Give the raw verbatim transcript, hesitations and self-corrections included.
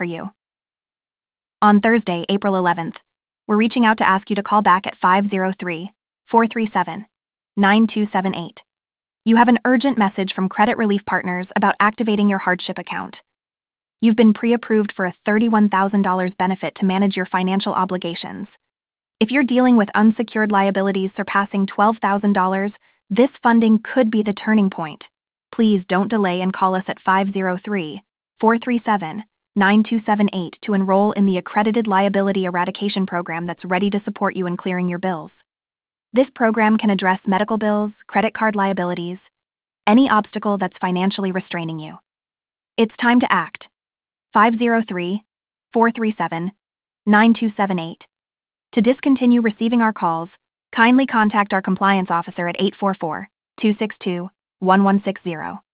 for you. On Thursday, April eleventh, we're reaching out to ask you to call back at five zero three, four three seven, nine two seven eight. You have an urgent message from Credit Relief Partners about activating your hardship account. You've been pre-approved for a thirty-one thousand dollars benefit to manage your financial obligations. If you're dealing with unsecured liabilities surpassing twelve thousand dollars, this funding could be the turning point. Please don't delay and call us at five zero three, four three seven, nine two seven eight to enroll in the Accredited Liability Eradication Program that's ready to support you in clearing your bills. This program can address medical bills, credit card liabilities, any obstacle that's financially restraining you. It's time to act. five zero three, four three seven, nine two seven eight. To discontinue receiving our calls, kindly contact our compliance officer at eight four four, two six two, one one six zero.